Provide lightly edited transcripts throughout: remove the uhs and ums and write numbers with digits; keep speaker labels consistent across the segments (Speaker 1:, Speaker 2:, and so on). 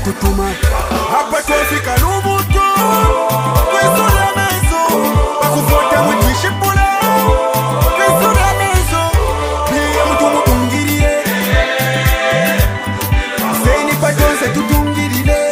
Speaker 1: tutuma. Hapa twafika Lubuto, kwesura mezo, bakuvota mwetwishipula, kwesura mezo, niye mutumutungirie, seni patonse tutungirire.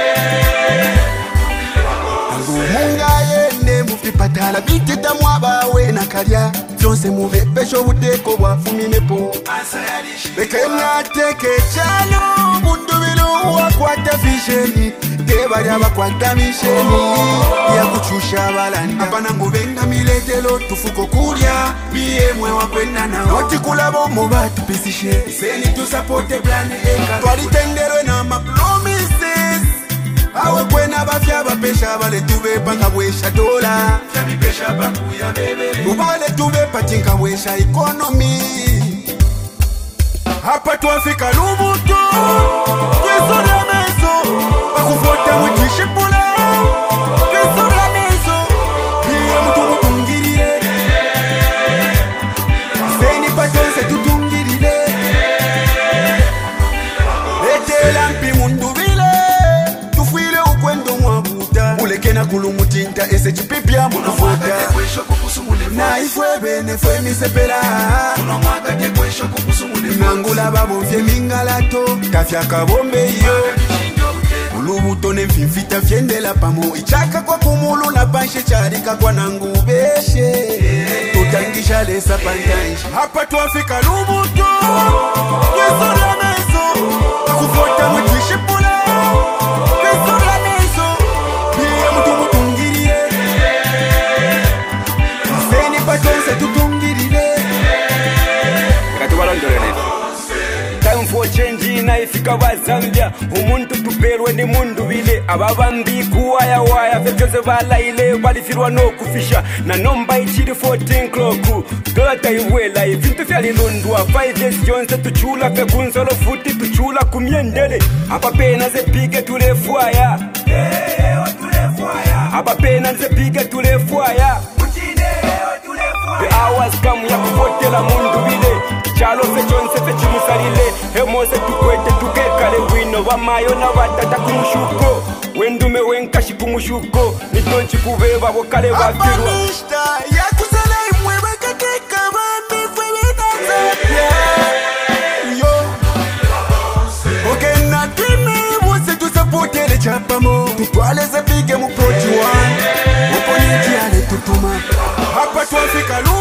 Speaker 1: Angu munga yene mufipatala bitita mwabawe na kalya, vyonse mubepesho buteko bwafuminepo. Bekenya teke chalo mundubilu wakwata visheni, gebali abakwata misheni ya kuchusha balanda. Apana ngubenga miletelo tufuko kulya, biye mwe wakwenda na oti kulabo mubatu pisishe, seni tu supporte plan eka twalitenderwe na ma promises. Awe kwena bafya bapesha bale tube panga bwesha dola, fyabi pesha bakuya bebe ubale tube patinka bwesha economy. Hapa twafika Lubuto, kwesura mezo, bakuvota mwetwishipula, kwesura mezo, niye mutumutungirie, seni patonse tutungirire. Letela mpi mundubile, tufwile ukwendo mwabuta, ulekena kulumutinta ese chipipya munavota. Na ifwe bene fwe misepela, nangula babovye mingalato, kafya kabombe yo. Ulubuto ne mfimfita fyendela pamo, ichaka kwa kumulu na panshe charika kwa nangubeshe, tutangisha lesa pantanshi. Hapa twafika Lubuto, kwesura mezo, bakuvota mwetwishipula, kwesura mezo, niye mutumutungirie, seni patonse tutungirire.
Speaker 2: Time for change na ifika ba Zambia, umuntu tuperwe ni mundu bile ababambi kuwaya waya feteze balaile balifirwa no kufisha na nomba ichiri 14 clock dola taiwela ivintu fyali lundwa 5 years jonse tuchula fe kunzolo futi tuchula kumyendele apa pena ze pige tulefwaya apa pena ze pige tulefwaya the hours come ya kuvotela mundu bile chalo fe jonse fe chimusalile hemose tukwete tukekale wino wamayo na watata kumushuko wendume wenkashi kumushuko nitonchi kubeba bokale bafirwa
Speaker 1: Apanishta ya kuzala imwewe katika bambi fweweta zapya yo. Okay na twime wose tusapotele chapamo, tutwale zapige muprochi one, upo njiale tutuma. Hapa twafika Lubuto.